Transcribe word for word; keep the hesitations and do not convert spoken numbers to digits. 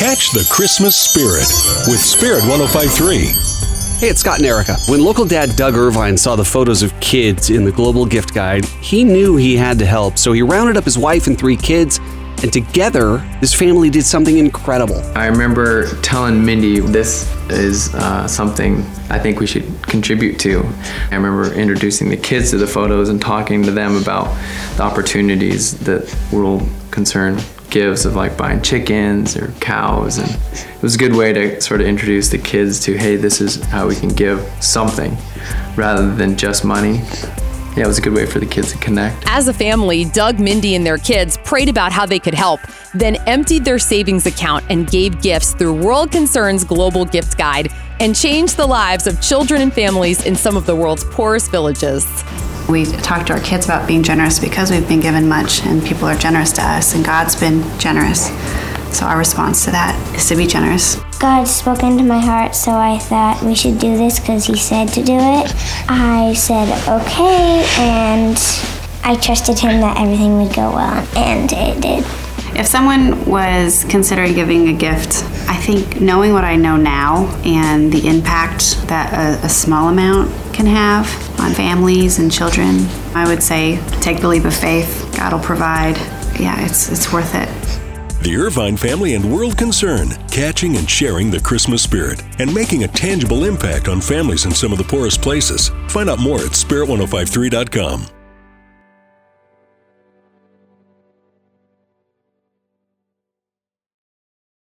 Catch the Christmas spirit with Spirit one oh five point three. Hey, it's Scott and Erica. When local dad Doug Irvine saw the photos of kids in the Global Gift Guide, he knew he had to help, so he rounded up his wife and three kids, and together, his family did something incredible. I remember telling Mindy, this is uh, something I think we should contribute to. I remember introducing the kids to the photos and talking to them about the opportunities that World Concern gives of like buying chickens or cows, and it was a good way to sort of introduce the kids to, hey, this is how we can give something rather than just money. Yeah, it was a good way for the kids to connect. As a family, Doug, Mindy, and their kids prayed about how they could help, then emptied their savings account and gave gifts through World Concern's Global Gift Guide and changed the lives of children and families in some of the world's poorest villages. We talk to our kids about being generous because we've been given much and people are generous to us and God's been generous. So our response to that is to be generous. God spoke into my heart, so I thought we should do this because he said to do it. I said okay, and I trusted him that everything would go well, and it did. If someone was considering giving a gift, I think knowing what I know now and the impact that a, a small amount can have on families and children, I would say take the leap of faith. God will provide. Yeah, it's it's worth it. The Irvine family and World Concern, catching and sharing the Christmas spirit and making a tangible impact on families in some of the poorest places. Find out more at spirit ten fifty-three dot com.